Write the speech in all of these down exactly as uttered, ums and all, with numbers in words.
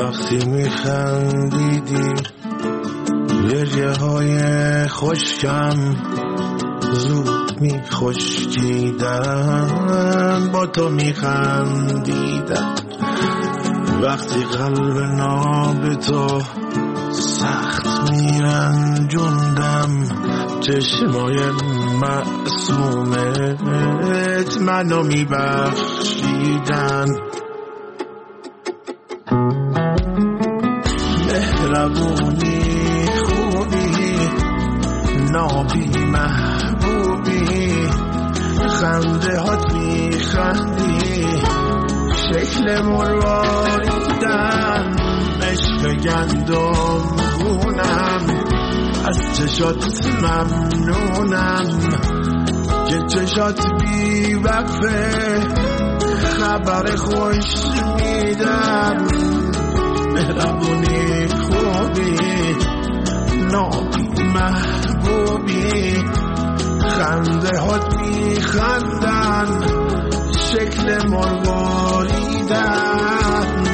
وقتی میخندیدی گریه های خشکم زود میخشکیدن، با تو میخندیدم وقتی قلب ناب تو سخت میرنجوندم، چشمای معصومت منو میبخشیدن. مهربونی خوبی نابی محبوبی، خنده هات میخندی شکل مرواریدن، عشق گندم خونم از چشات ممنونم که چشات بی وقفه خبر خوش میدم. مهربونی خوبی نابی محبوبی، خنده هات میخندن شکل مرواریدن.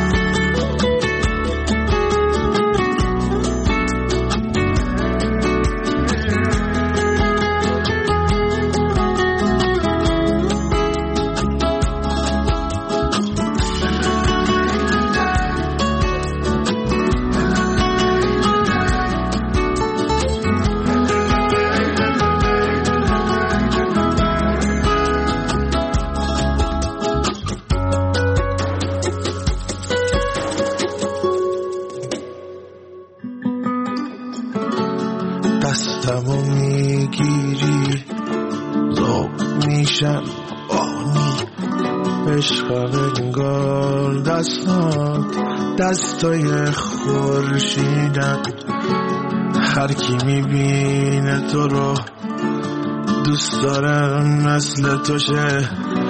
دستمو میگیری ذوق میشم بانی، عشقم انگار دستات دستای خورشیدن. هر کی میبینه تو رو دوست داره مثل تو شه،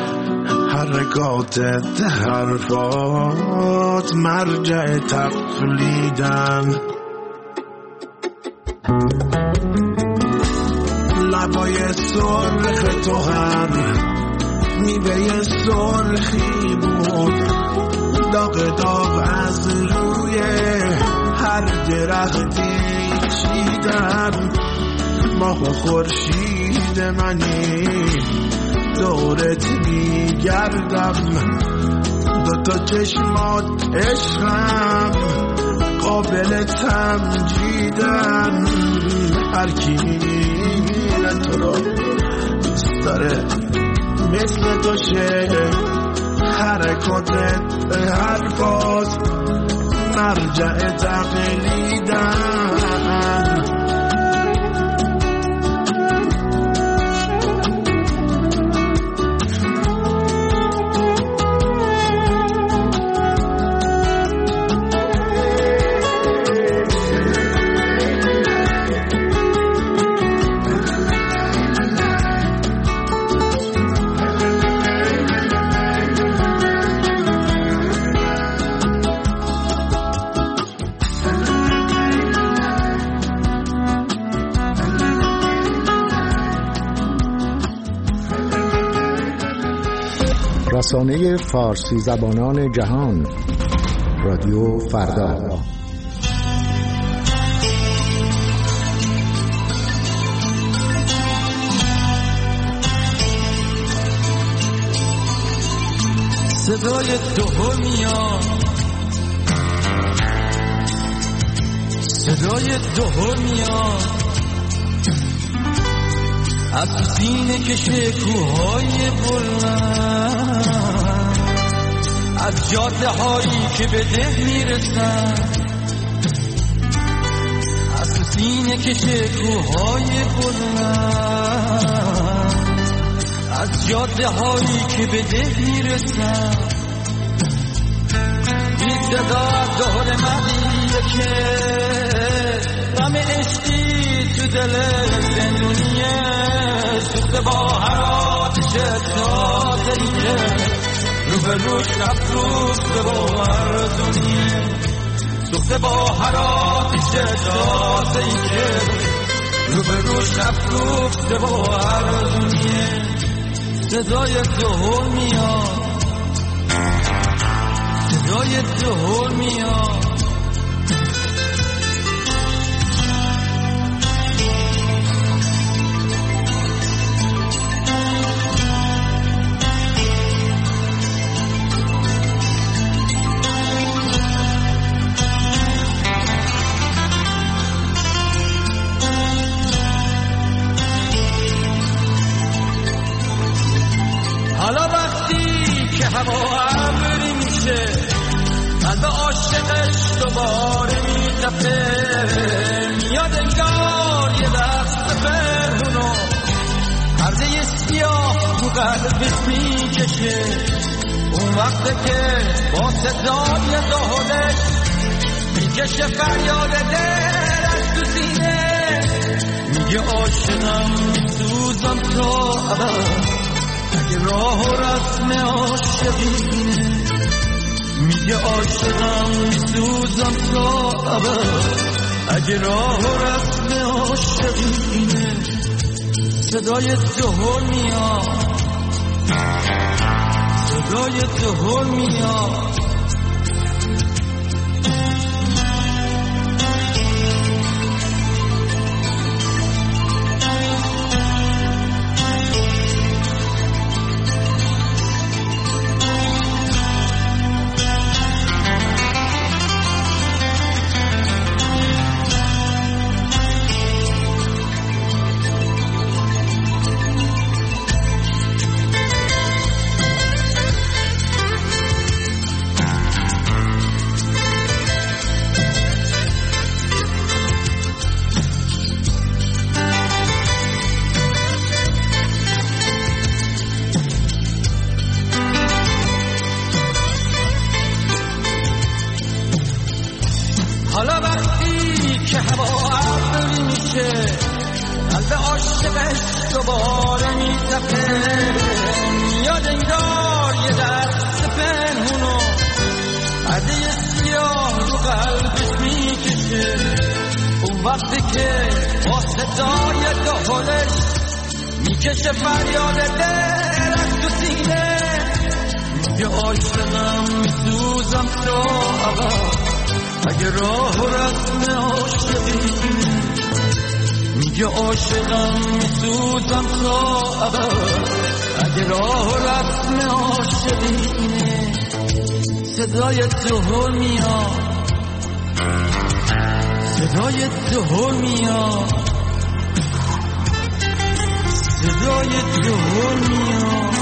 حرکاتت حرفات مرجع تقلیدن. لبای سرخ تو هم میوه سرخی بود، داغ داغ از روی هر درختی چیدن. ماه و خورشید منی دورت میگردم، دوتا چشمات عشقم قابل تمجیدن. هر کی میبینه تو رو دوست داره مثل تو شه، حرکاتت حرفات مرجع تقلیدن. رسانه فارسی زبانان جهان، رادیو فردا. صدای دوها میاد، صدای دوها میاد از سینه کشه کوهای بلند، از جاده هایی که به ده میرسن، از سینه کشه کوهای بلند، از جاده هایی که به ده میرسن. بی صدا دور مدیه که غم عشقی تو دل زندونیه، سوخته با هر آتش تازه‌ایه، رو به روش افروخته با ارزونیه، سوخته با هر آتش تازه‌ایه، رو به روش افروخته با ارزونیه. صدای دهل میاد، صدای دهل میاد قلبش میکشه، اون وقت که با صدای دهلش میکشه فریاد دل از تو سینه، میگه عاشقم میسوزم تا ابد اگه راه و رسم عاشقینه، میگه عاشقم میسوزم تا ابد اگه راه و رسم عاشقینه. صدای دهل میاد، صدای دهل میاد، حالا وقتی که هوا ابری میشه، قلب عاشقش دوباره میتپه، میاد انگار یه دست پنهونو عده سیاه رو قلبش میکشه، اون وقتی که با صدای دهلش میکشه فریاد دل از تو سینه، میگه عاشقم میسوزم تا ابد اگه راه و رسم عاشقینه، میگه عاشقم میسوزم تا ابد اگه راه و رسم عاشقینه. صدای دهل میاد، صدای دهل میاد، صدای دهل میاد.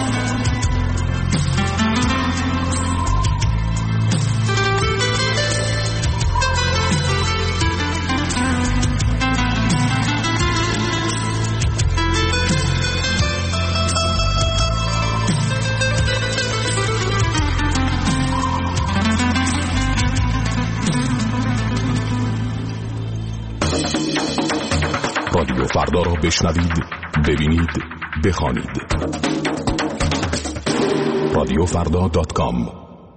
رادیو فردا را بشنوید، ببینید، بخوانید. رادیو فردا دات کام.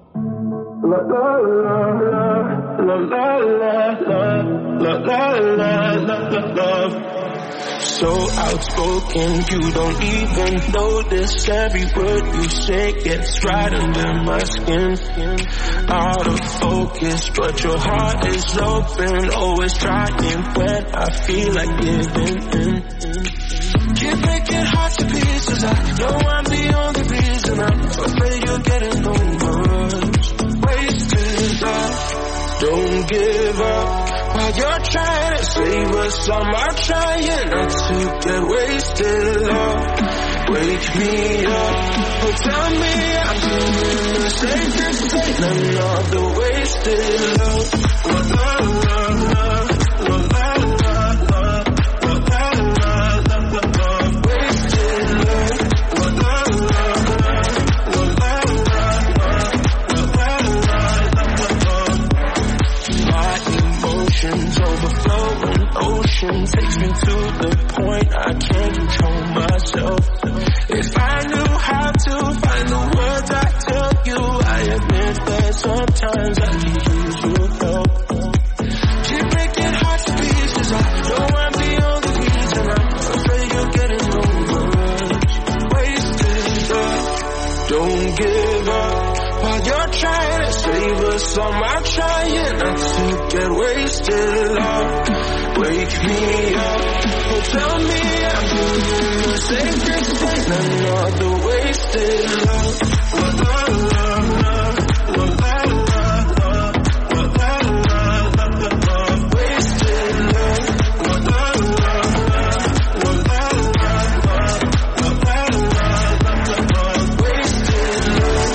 So outspoken, you don't even notice every word you say gets right under my skin. Out of focus, but your heart is open, always trying when I feel like giving in. Keep breaking hearts to pieces, I know I'm the only reason I'm afraid you're getting over us. Wasted love, don't give up. While you're trying to save us, I'm trying not to get wasted love. Wake me up, oh tell me I'm doing the safest thing. None of the wasted love. La la la la, la la la la, la la la la la la. Wasted love. La la la la, la la la la, la la la la la. My emotions overflowing, ocean takes me to the point I can't control myself. If I knew how to find the words I tell you, I admit that sometimes I could use your help. Keep breaking hearts to pieces, I know I'm the only reason I'm afraid you're getting over us. Wasted love, don't give up. While you're trying to save us, I'm trying not to get wasted love. Wake me up, oh tell me I'm doing the safest thing. None of the wasted love. La la la la, la la la la, la la la la la. Wasted love. La la la la, la la la la, la la la la la. Wasted love.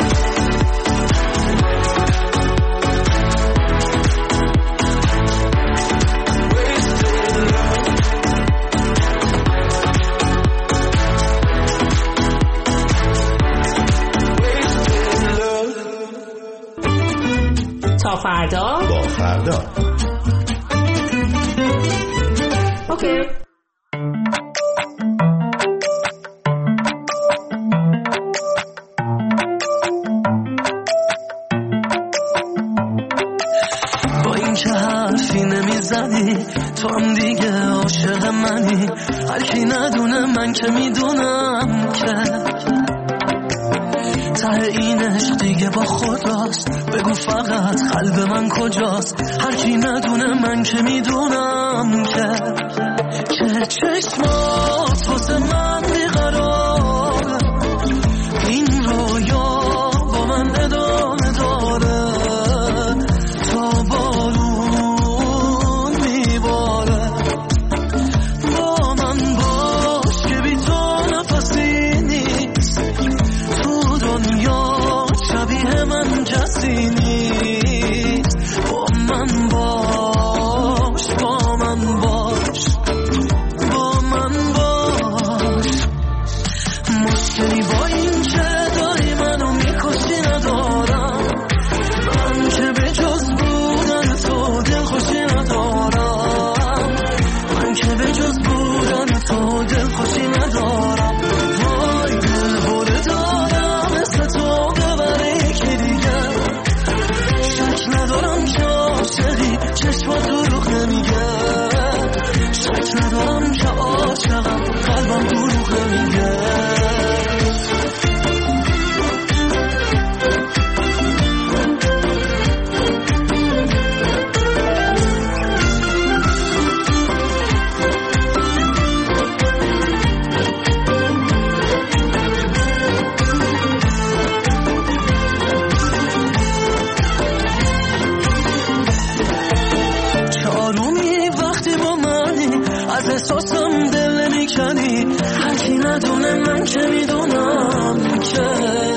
فردا با فردا. اوکی. با این که حرفی نمیزنی تو هم دیگه عاشق منی، هر کی ندونه من که میدونم که ته این عشق دیگه با خداست. بگو فقط قلب من کجاست، هر کی ندونه من که میدونم که چه چشمات واسه من بیقرار، این رویا با من ادامه داره تا بارون میباره. با من باش که بی تو نفسی نیست، تو دنیا شبیه من کسی نیست. با من باش، با من باش، با من باش. مشکلی با این که داری منو میکشی ندارم، من که به جز بودن تو دلخوشی ندارم، من که به جز بودن تو دلخوشی ندارم. وای دل بوده دارم مثل تو ببره یکی دیگر، شک ندارم که عاشقی چشمات دروغ نمیگه، شک ندارم که عاشقم قلبم دروغ نمیگه. چارومی وقتی با منی از احساسم دل نمیکنی، هر کی ندونه من که میدونم که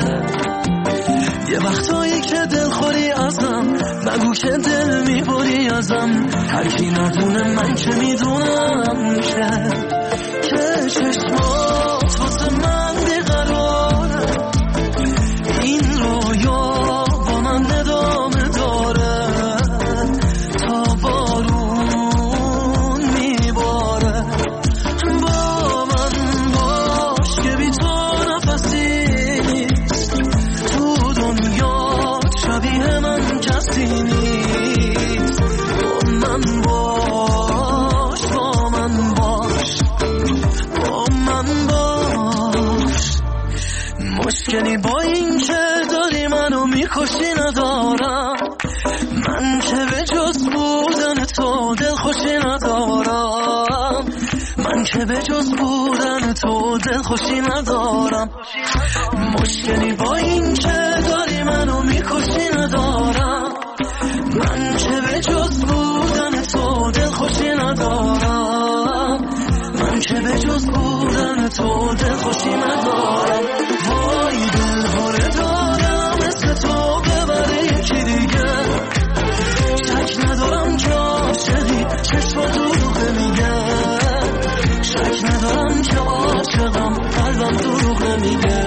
یه وقتایی که دل خوری ازم بگو که دل میبری ازم، هر کی ندونه من که میدونم که که چشمات واسه من بیقراره، این رویا با من ادامه داره تا بارون میباره. با من باش که بی تو نفسی نیست، تو دنیا شبیه من کسی نیست. با من باش، با من باش، با من باش. مشکلی با این که داری منو میکشی ندارم، من که به جز بودن تو دلخوشی ندارم، من که به جز بودن تو دلخوشی ندارم. مشکلی با این که داری منو میکشی ندارم، من که به جز بودن تو دلخوشی ندارم، من که به جز بودن تو دلخوشی ندارم. وای دل باره دارم مثل تو ببره یکی دیگه، شک ندارم که عاشقی چشم دروغ نمیگه، شک ندارم که عاشقم قلبم دروغ نمیگه.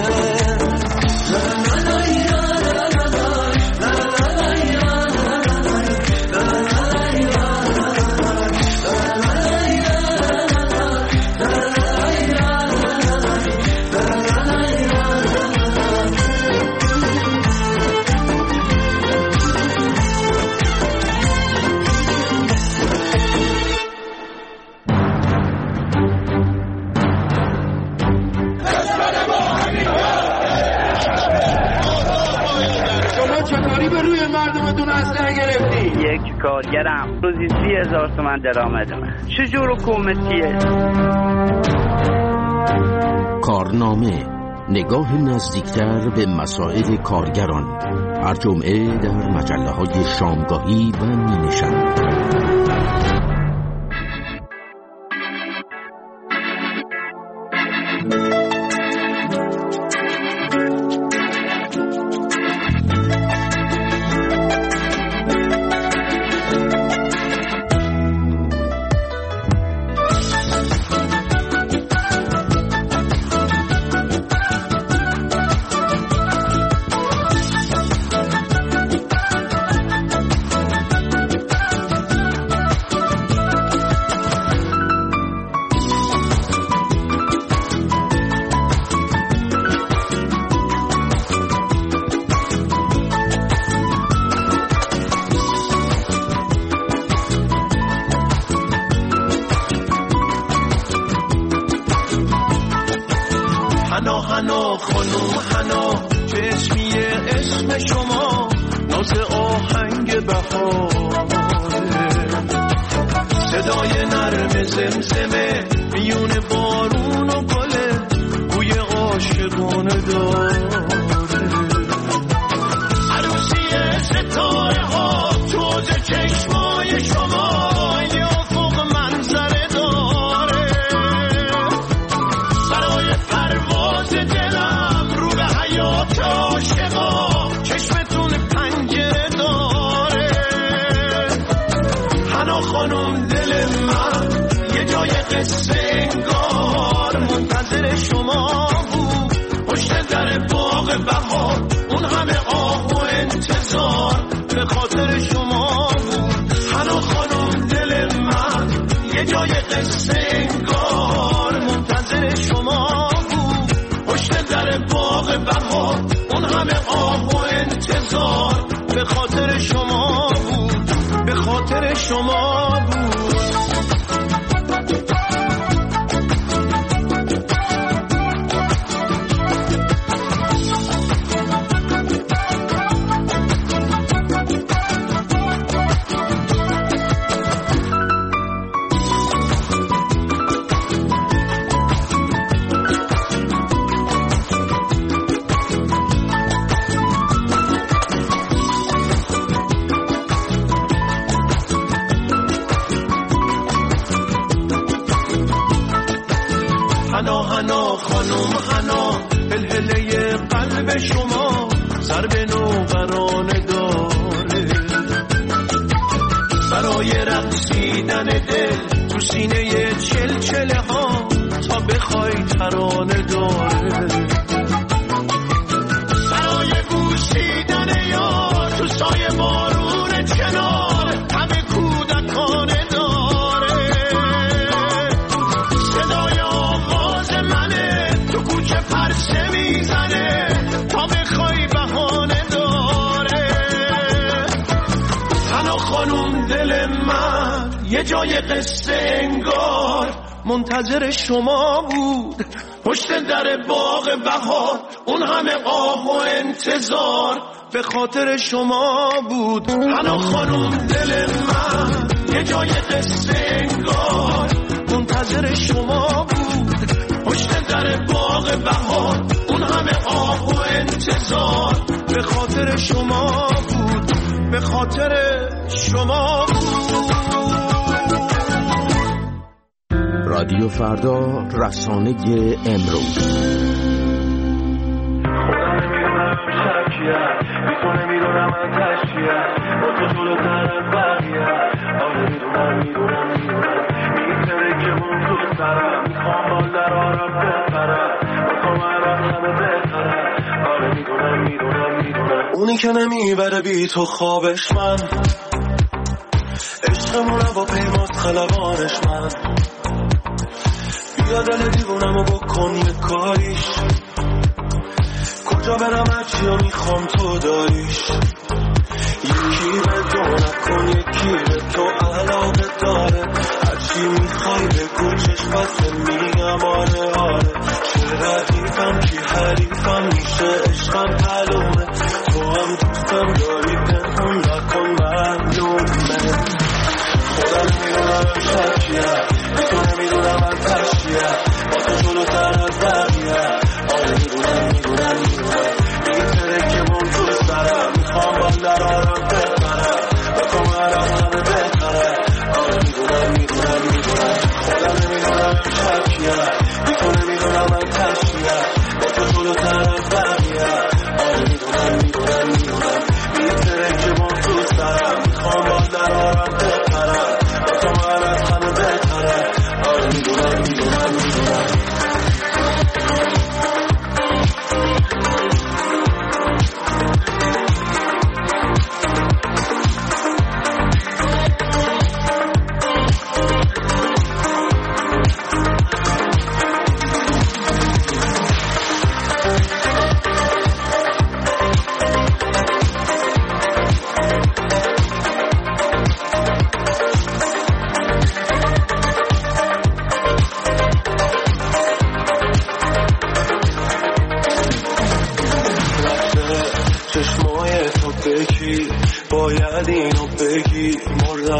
یک کارگرم روزی سی هزار تومن درآمدمه، چجور حکومتیه؟ کارنامه، نگاه نزدیکتر به مسائل کارگران، هر جمعه در مجله های شامگاهی و نیمه‌شب. حنا خانم حنا چشمیه اسم شما ناز آهنگ بهاره صدای نرم زمزمه میون بارون و گله بوی عاشقانه داره عروسی ستاره ها توز چشمای شما یا فوق منظره داره برای پرواز دلم رو به حیات عاشقا چشمتون پنجره داره حنا خانم دل من یه جای قصه انگار منتظر شما بود پشت در باغ بهار اون همه آه و انتظار به خاطر شما بود حنا خانم دل من یه جای قصه انگار منتظر شما بود پشت در باغ بهار اون همه آه و انتظار به خاطر شما بود به خاطر شما بود حنا حنا خانم حنا هلهله قلب شما ضرب نوبرانه داره برای رقصیدن دل تو سینه چلچله ها تا بخوای ترانه داره برای بوسیدن یار تو سایه بارون چنار همه کودکانه داره صدای آواز منه تو کوچه پرسه میزنه تا بخوای بهانه داره حنا خانم دل من یه جای قصه انگار منتظر شما بود پشت در باغ بهار اون همه آه و انتظار به خاطر شما بود حنا خانم دل من یه جای قصه انگار منتظر شما بود پشت در باغ بهار اون همه آه و انتظار به خاطر شما بود به خاطر شما بود. رادیو فردا، رسانه امروز. خودم نمیدونم شکیه میتونه میدونم من تشکیه با تو جلوتر از بقیه آره میدونم میدونم میدونم میتره که اون تو سرم میخوام بال در آرم بپرم میخوام عرب همه بهتره آره میدونم میدونم میدونم اونی که نمیبره بی تو خوابش من عشقمونه با پیماز خلبانش من بیا دل دیوونمو بکن یه کاریش کجا برم هرچی رو میخوام تو داریش یکی به دو نکن یکی به تو علاقه داره هرچی میخوای بگو چشمت میگم آره آره چه ردیفم کی حریفم میشه عشقم معلومه تو هم دوستم داری پنهون نکن معلومه خودم نمیدونم شکیه تو نمیدونم من تشکیه با تو جلوتر از بقیه آره میدونم میدونم میدونم میتره که من تو سرم میخوام با در آرم بپرم با تو مرم همه بهتره آره میدونم میدونم میدونم خودم نمیدونم شکیه تو نمیدونم من تشکیه با تو جلوتر از بقیه آره میدونم میدونم میدونم میتره که من تو سرم میخوام با در آرم بپرم با تو مرم همه بهتره آره میدونم میدونم میدونم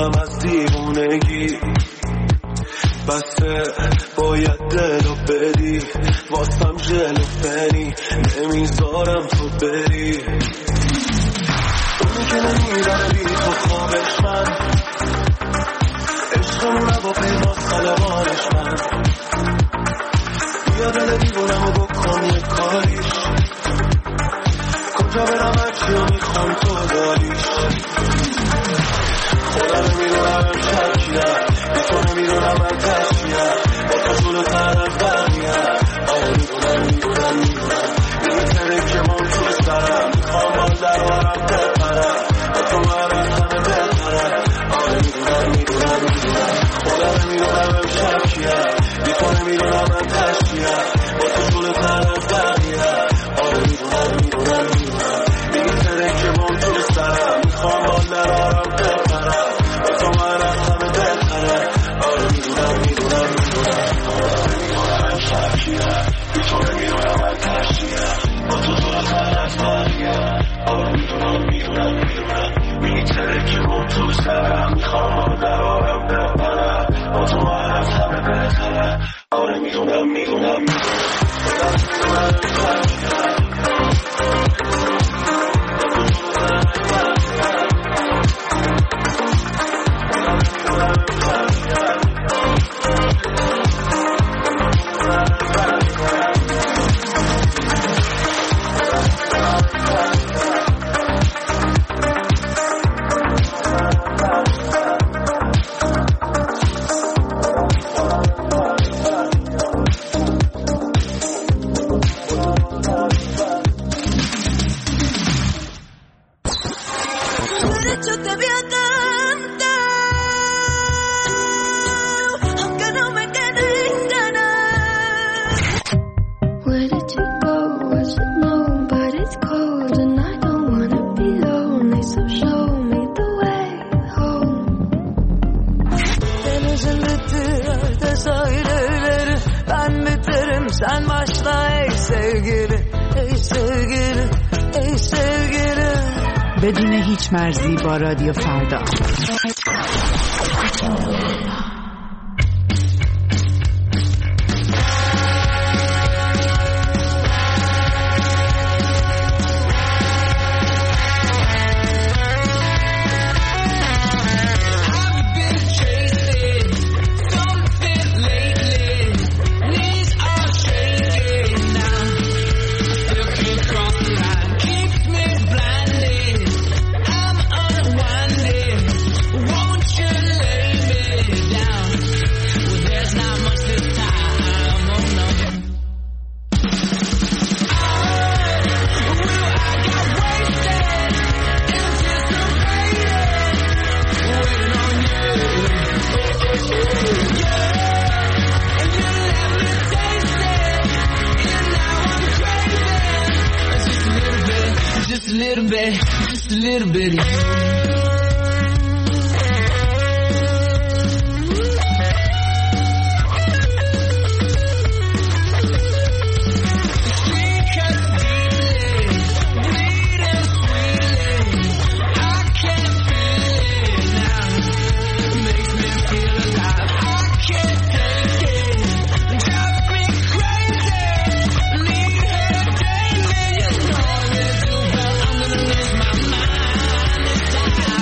میمیرم از دیوونگی. بسه باید دلو بدی واسم جلو فنی نمیذارم تو بری. اون که نمیبره بی تو خوابش من عشقمون رو با پیماز خلبانش من. بیا دل دیوونم رو بکن یه کاریش کجا برم هرچی رو میخوام تو داریش. خدا رو میدونم امشب چیه به تو نمیدونم من تشیه با تو جلو تر از بقیه. آره میدونم میدونم میدونم میتره که من تو سرم میخوام باز دروارم بپرم با تو من از همه بهترم. آره میدونم میدونم میدونم خدا رو میدونم امشب چیه بی تو نمیدونم من تشیه با تو جلو تر از بقیه. آره میدونم میدونم میدونم میتره که من تو سرم میخوام باز دروارم بپرم با تو من از همه بهترم. آره میدونم میدونم میدونم آره میدونم امشب چیه بی تو نمیدونم من تشیه با تو جلو تر از بقیه. آره میدونم میدونم میدونم میتره که من تو سرم میخوام باز دروارم بپرم با تو من از همه بهترم. آره میدونم میدونم میدونم بدون هیچ مرزی با رادیو فردا. Time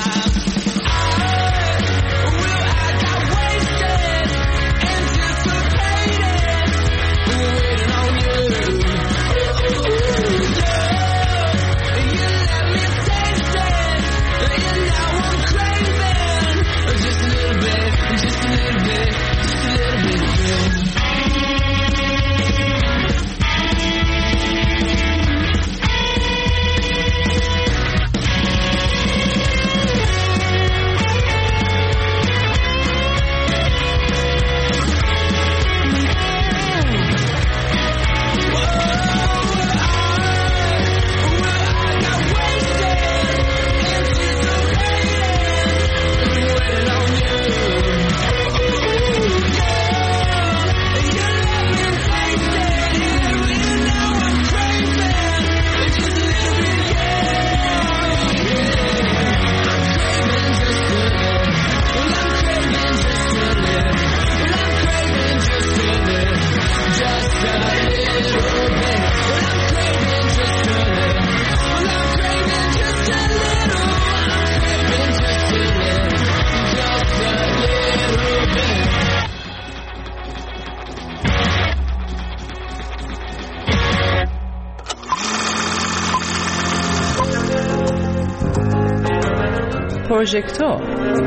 پروژکتور.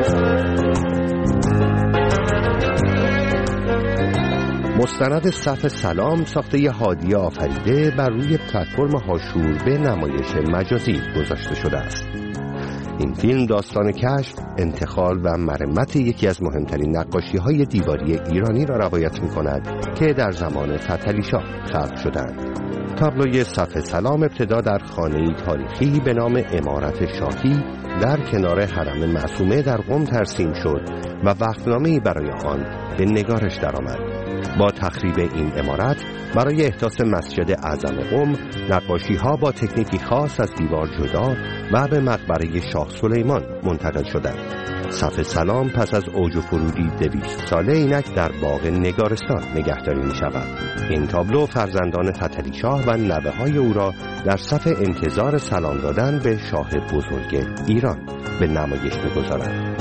مستند صف سلام ساخته هادی آفریده بر روی پلتفرم هاشور به نمایش مجازی گذاشته شده است. این فیلم داستان کشف، انتقال و مرمت یکی از مهمترین نقاشی‌های دیواری ایرانی را روایت می‌کند که در زمان فتحعلی‌شاه خلق شدند. تابلوی صف سلام ابتدا در خانه‌ای تاریخی به نام عمارت شاهی در کنار حرم معصومه در قم ترسیم شد و وقتنامه‌ای برای آن به نگارش درآمد. با تخریب این عمارت برای احداث مسجد اعظم قم، نقاشی‌ها با تکنیکی خاص از دیوار جدا و به مقبره شاه سلیمان منتقل شدند. صف سلام پس از اوج و فرودی دویست ساله اینک در باغ نگارستان نگهداری می شود. این تابلو فرزندان فتحعلی‌شاه و نوه‌های او را در صف انتظار سلام دادن به شاه بزرگ ایران به نمایش می‌گذارد.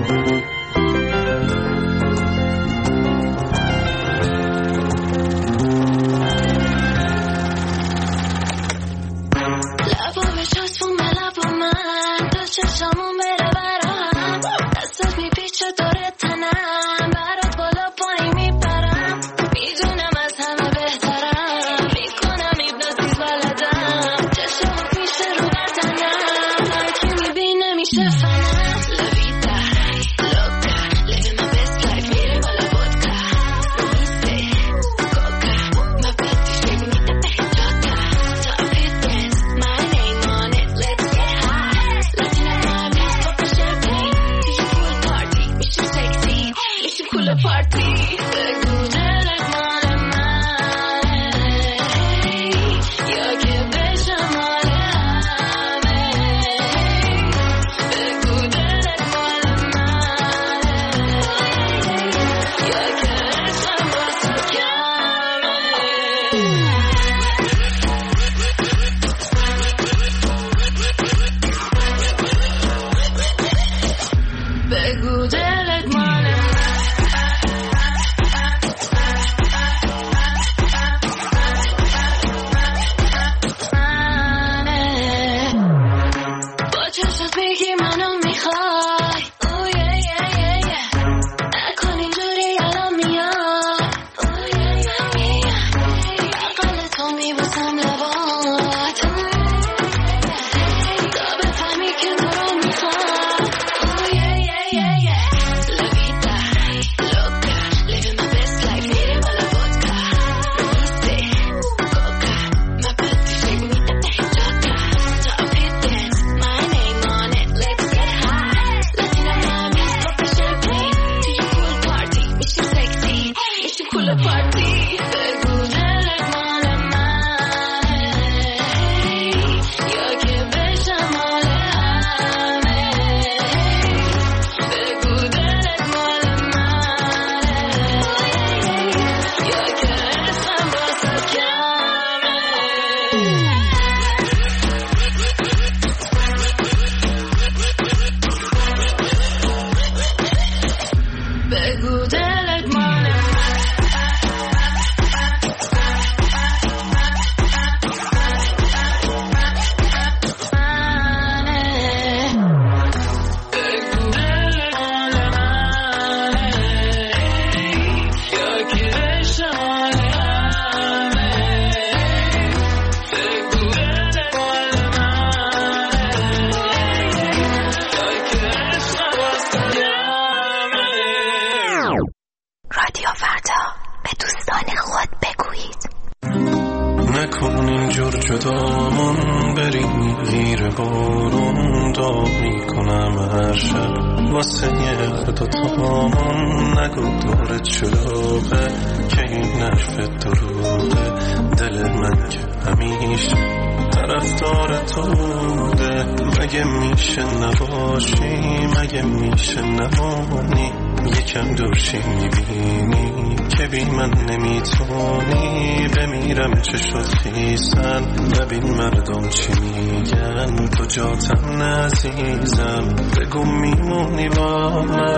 عزیزم بگو میمونی با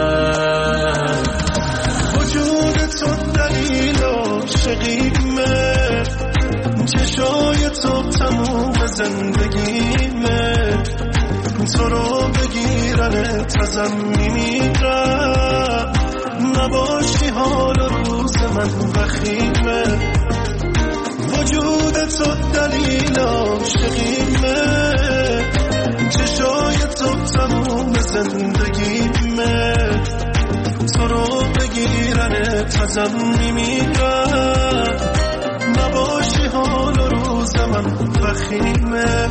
من، وجود تو دلیل عاشقیمه، چشای تو تموم زندگیمه، تو رو بگیرن ازم میمیرم. نباشی حال روز من وخیمه، وجود تو دلیل عاشقیمه، چشای تو تموم زندگیمه. تو رو بگیرن ازم میمیرم. نباشی حال روز من وخیمه.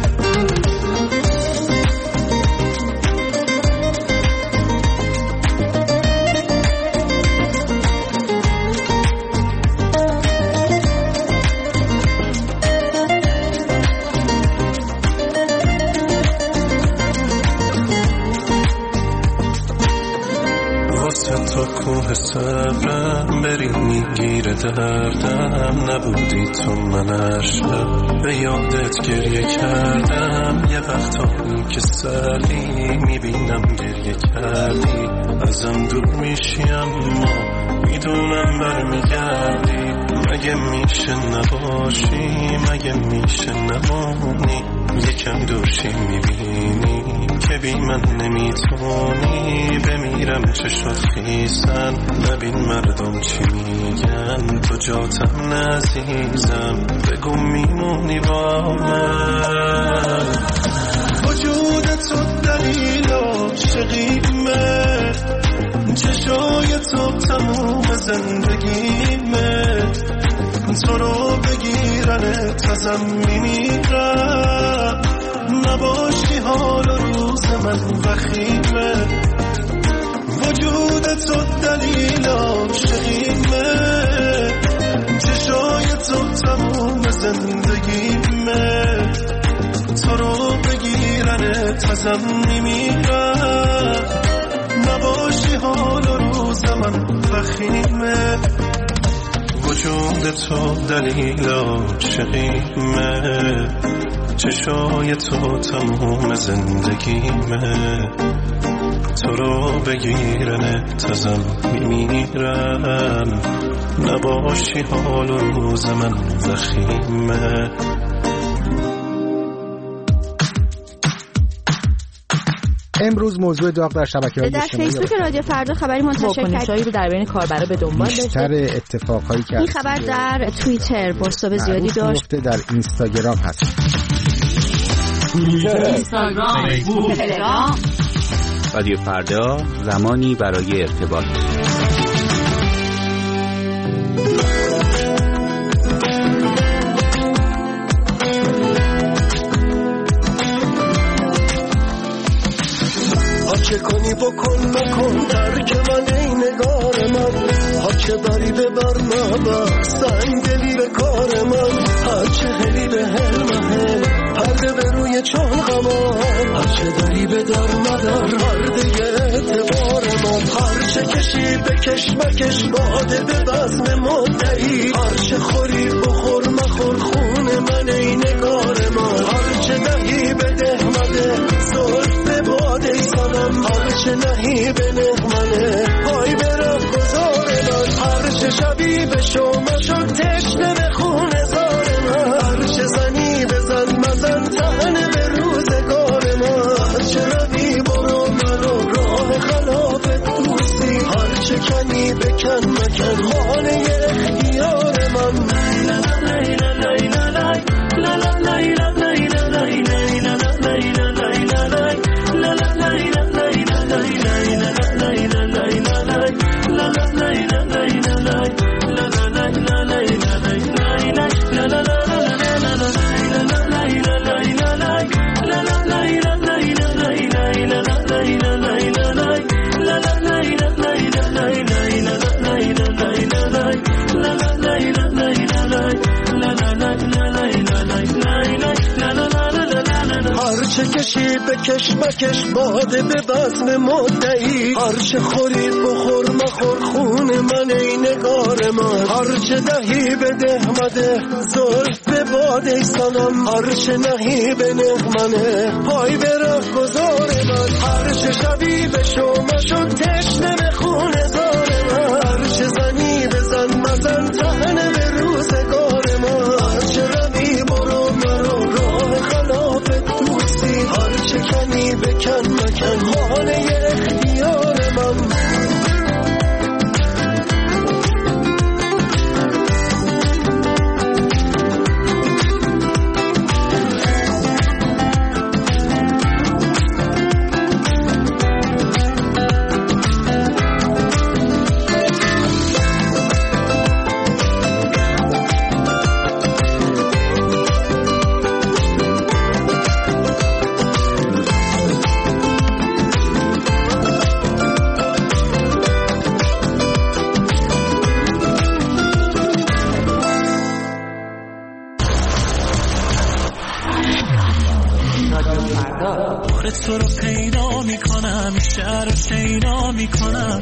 تو کوه صبرم بری میگیره دردم. نبودی تو من عرشم به یادت گریه کردم. یه وقتایی که سردی میبینم گریه کردی. ازم دور میشی اما میدونم برمیگردی. مگه میشه نباشی، مگه میشه نمانی. یکم دورشی میبینی که بی من نمیتونی. بمیرم چشات خیسن، نبین مردم چی میگن. تو جاتم نعزیزم، بگو میمونی با من. وجود تو دلیل عاشقیمه، چشای تو تموم زندگیمه. تو رو بگیرن ازم میمیرم. نباشی حال روز من وخیمه، وجود تو دلیل عاشقیمه، چشای تو تموم زندگیمه. تو رو بگیرن ازم میمیرم. نباشی حال روز من وخیمه، وجود تو دلیل عاشقیمه، چشای تو تموم زندگیمه. تو رو بگیرن ازم میمیرم. نباشی حال و روز من وخیمه. امروز موضوع داغ در شبکه‌های در اجتماعی فیسبوک رادیو فردا خبری منتشر کرد رو در بین کاربرا به دنبال داشت. بیشتر اتفاقایی که این خبر در توییتر بازتاب زیادی داشت. در اینستاگرام هست. اینستاگرام، فیسبوک، تلگرام. رادیو فردا، زمانی برای ارتباط. چه کنی بکن مکن ترک من ای نگار من. هرچه بری ببر مبر سنگلی به کار من. هرچه هلی به هل محل پرده به روی چون غمان. هرچه داری به در مدر پرده اعتبار من. هرچه کشی بکش مکش باده به بزم مدعی. هرچه خوری بخور مخور خون من ای نگار من. هرچه دهی بده مده زلف به باده سنم. هرچه نهی به نغمنه پای برم گذار من. هرچه شبی به شما شد تشنه به خون زار من. هرچه زنی بزن مزن تهنه به روزگار من. هرچه روی برو مرو راه خلاف دوستی. هرچه کنی بکن مکن خانه اختیار من. لیلا لیلا لیلا لیلا لیلا لیلا هرچه کشی بکش مکش باده به بزم مدعی. هرچه خوری بخور مخور خون من ای نگار من. هرچه دهی بده مده زلف به باده سنم. هرچه نهی به نغمنه پای به ره گذار من. هرچه شبی به شما شد تشنه به خون زار من. هرچه زنی بزن مزن تهنه به روزگار من. هرچه روی برو مرو راه خلاف دوستی. هرچه کنی بکن تو رو پیدا میکنم شهر رو شیدا میکنم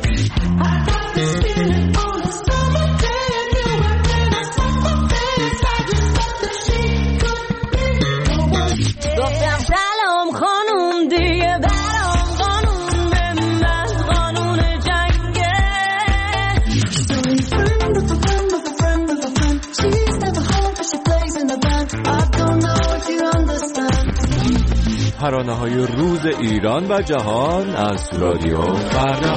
گفتم سلام خانوم دیگه برام قانون به من قانون جنگه ترانه های روز ایران و جهان از رادیو فردا.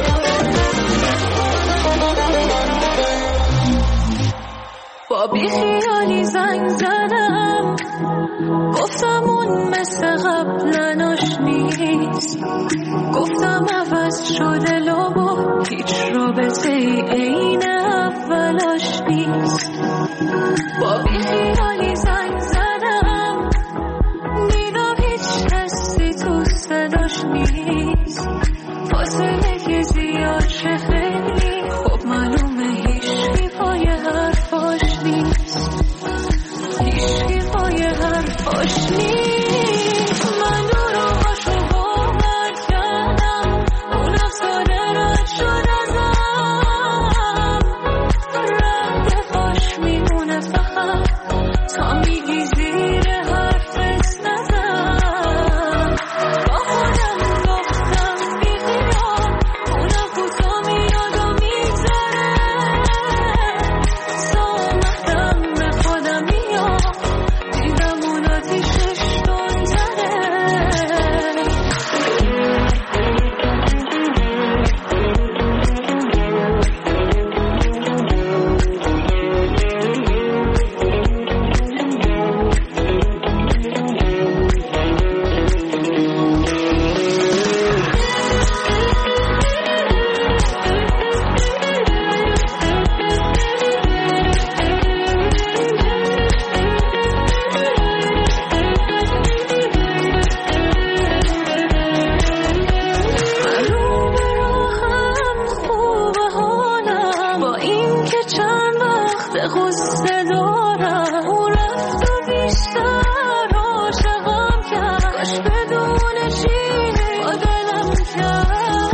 با بیخیالی زنگ زدم گفتم اون مثل قبلا آشنیست گفتم عوض شده لابا هیچ رابطه ای عین اولاش نیست با بیخیالی زنگ زدم دیدم هیچ حسی تو صداش نیست فاصله که زیاد شه خیلی خب معلومه هیچی پای حرفاش نیست هیچی پای حرفاش نیست من دوراهاشو باور کردم اون افساده رد شد ازم ردفاش میمونه فقط تا میگی زیر حرفت نزن با خودم گفتم بیخیال اونم کوتا میاد و میگذره سامحتم به خودم میاد دیدم اون آتیشش تندتره معلوم راهم خوبه حالم با این که چند وقت غصه دارم اون رفت و بیشتر عاشقم کرد کاش بدون چی با دلم کرد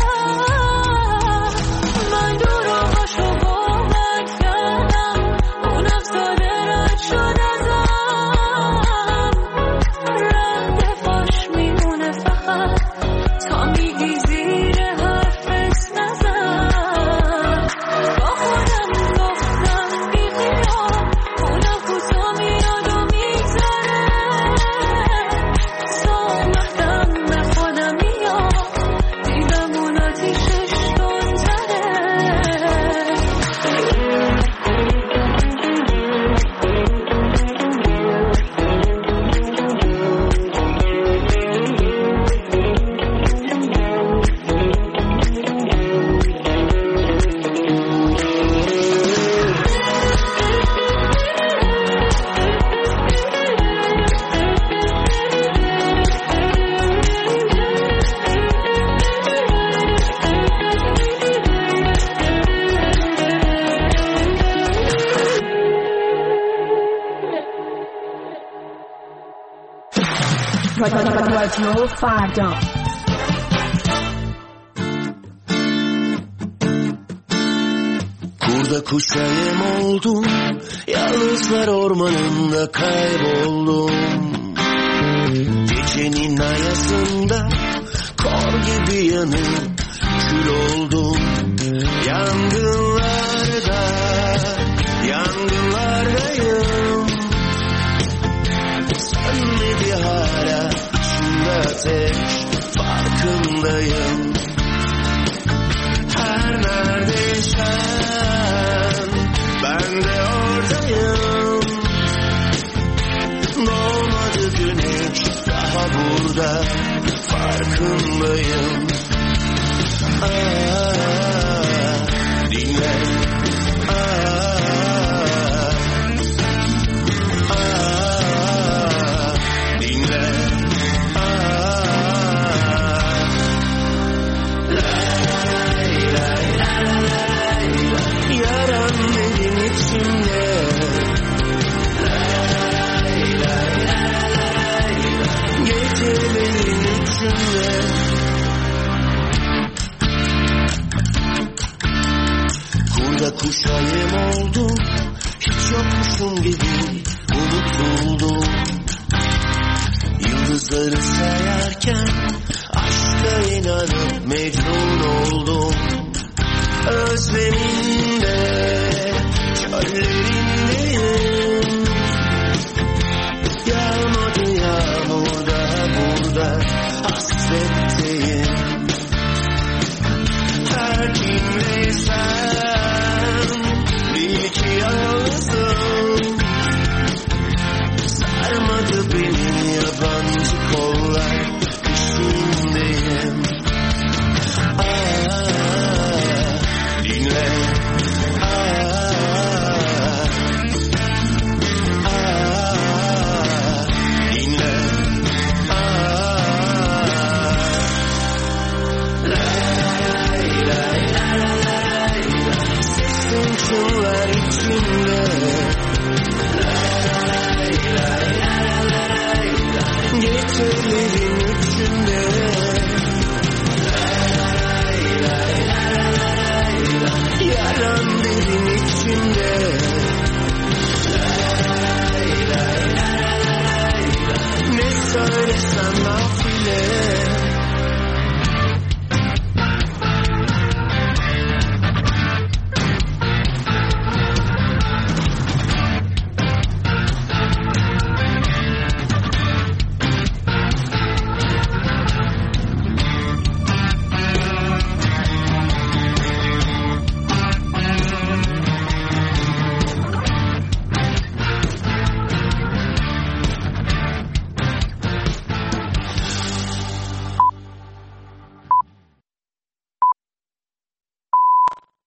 من دوراهاشو باور کردم اون افساده رد شد ازم ردفاش میمونه فقط تا میگی زیر حرفت نزن با خودم گفتم بیخیال اونم کوتا میاد و میگذره سامحتم به خودم میاد دیدم اون آتیشش تندتره رادیو فردا Burada kuşayım oldum, yalnızlar ormanında kayboldum. Gecenin ayasında kor gibi yanıp kül oldum. Yangınlarda, yangınlardayım. Sönmedi hala içimde ateş, farkındayım. Her neredeysen ben de oradayım. Doğmadı güneş daha burada, farkındayım. Aa, dinle. Aa, aa, dinle. Aa, lay lay lay lay. Yaran benim içimde. Lay lay lay lay. Gece benim içimde. Yokuşayım oldum, hiç yokmuşum gibi unutuldum. Yıldızları sayarken aşka inanıp mecnun oldum. Özleminde, çöllerindeyim. Yağmadı yağmur da burada, hasretteyim. Her kimleysem bil ki yalnızım. Sarmadı beni yabancı kollar, peşindeyim. Aa, dinle. Çınlar içinde